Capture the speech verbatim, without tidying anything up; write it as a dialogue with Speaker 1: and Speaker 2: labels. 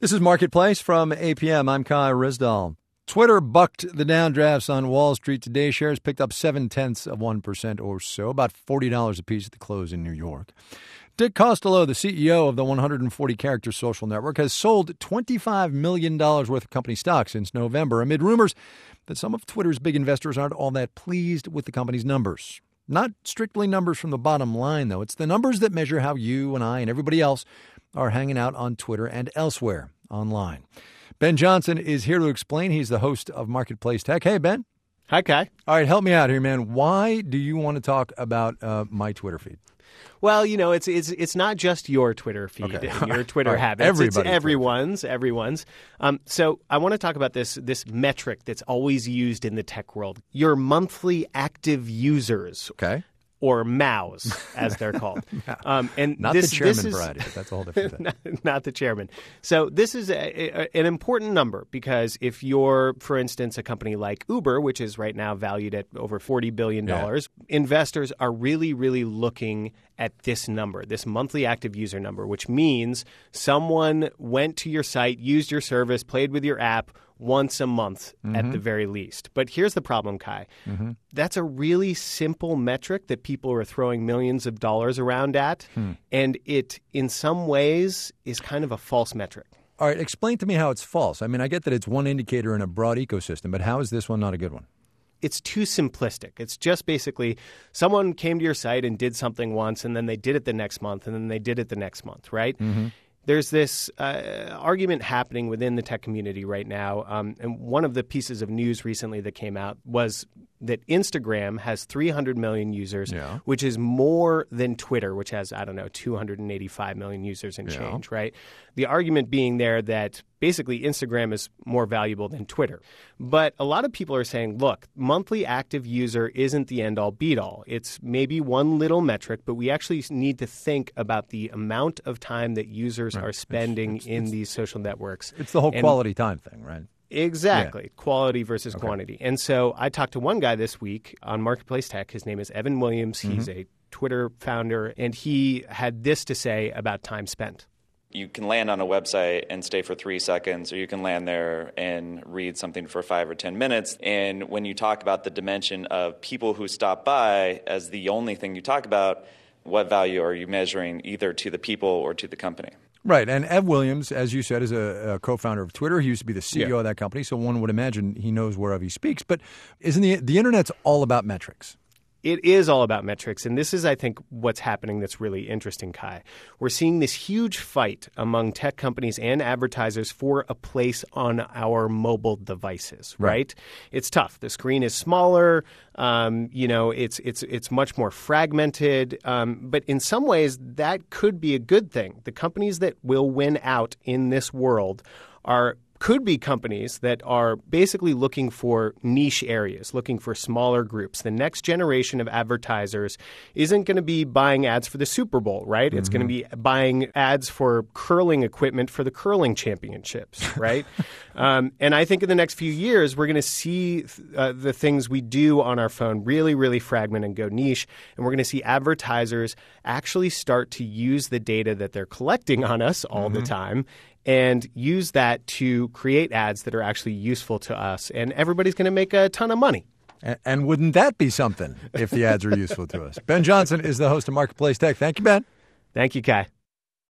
Speaker 1: This is Marketplace from A P M. I'm Kai Rizdal. Twitter bucked the downdrafts on Wall Street today. Shares picked up seven-tenths of one percent or so, about forty dollars apiece at the close in New York. Dick Costolo, the C E O of the one hundred forty character social network, has sold twenty-five million dollars worth of company stock since November, amid rumors that some of Twitter's big investors aren't all that pleased with the company's numbers. Not strictly numbers from the bottom line, though. It's the numbers that measure how you and I and everybody else are hanging out on Twitter and elsewhere online. Ben Johnson is here to explain. He's the host of Marketplace Tech. Hey, Ben.
Speaker 2: Hi, Kai.
Speaker 1: All right, help me out here, man. Why do you want to talk about uh, my Twitter feed?
Speaker 2: Well, you know, it's it's it's not just your Twitter feed,
Speaker 1: okay.
Speaker 2: and your Twitter
Speaker 1: right.
Speaker 2: habits.
Speaker 1: Everybody's
Speaker 2: it's everyone's, everyone's. Um, so I want to talk about this this metric that's always used in the tech world: your monthly active users.
Speaker 1: Okay.
Speaker 2: Or M A Us, as they're called.
Speaker 1: um, and not this, the chairman this is, variety, but that's a whole different thing.
Speaker 2: not, not the chairman. So this is a, a, an important number because if you're, for instance, a company like Uber, which is right now valued at over forty billion dollars, yeah. investors are really, really looking at this number, this monthly active user number, which means someone went to your site, used your service, played with your app once a month mm-hmm. at the very least. But here's the problem, Kai. Mm-hmm. That's a really simple metric that people are throwing millions of dollars around at, hmm. and it, in some ways, is kind of a false metric.
Speaker 1: All right, explain to me how it's false. I mean, I get that it's one indicator in a broad ecosystem, but how is this one not a good one?
Speaker 2: It's too simplistic. It's just basically someone came to your site and did something once, and then they did it the next month, and then they did it the next month, right? Mm-hmm. There's this uh, argument happening within the tech community right now. Um, and one of the pieces of news recently that came out was that Instagram has three hundred million users, yeah. which is more than Twitter, which has, I don't know, two hundred eighty-five million users and yeah. change, right? The argument being there that basically Instagram is more valuable than Twitter. But a lot of people are saying, look, monthly active user isn't the end-all, be-all. It's maybe one little metric, but we actually need to think about the amount of time that users right. are spending it's, it's, in it's, these social networks.
Speaker 1: It's the whole
Speaker 2: and,
Speaker 1: quality time thing, right?
Speaker 2: Exactly.
Speaker 1: Yeah.
Speaker 2: Quality versus
Speaker 1: okay.
Speaker 2: quantity. And so I talked to one guy this week on Marketplace Tech. His name is Evan Williams. Mm-hmm. He's a Twitter founder, and he had this to say about time spent.
Speaker 3: You can land on a website and stay for three seconds, or you can land there and read something for five or ten minutes. And when you talk about the dimension of people who stop by as the only thing you talk about, what value are you measuring either to the people or to the company?
Speaker 1: Right. And Ev Williams, as you said, is a, a co-founder of Twitter. He used to be the C E O
Speaker 2: yeah.
Speaker 1: of that company, so one would imagine he knows whereof he speaks. But isn't the the Internet's all about metrics?
Speaker 2: It is all about metrics, and this is, I think, what's happening that's really interesting, Kai. We're seeing this huge fight among tech companies and advertisers for a place on our mobile devices, right? right? It's tough. The screen is smaller. Um, you know, it's it's it's much more fragmented. Um, but in some ways, that could be a good thing. The companies that will win out in this world are could be companies that are basically looking for niche areas, looking for smaller groups. The next generation of advertisers isn't going to be buying ads for the Super Bowl, right? Mm-hmm. It's going to be buying ads for curling equipment for the curling championships, right? um, and I think in the next few years, we're going to see uh, the things we do on our phone really, really fragment and go niche. And we're going to see advertisers actually start to use the data that they're collecting on us all mm-hmm. the time and use that to create ads that are actually useful to us. And everybody's going to make a ton of money.
Speaker 1: And, and wouldn't that be something if the ads are useful to us? Ben Johnson is the host of Marketplace Tech. Thank you, Ben.
Speaker 2: Thank you, Kai.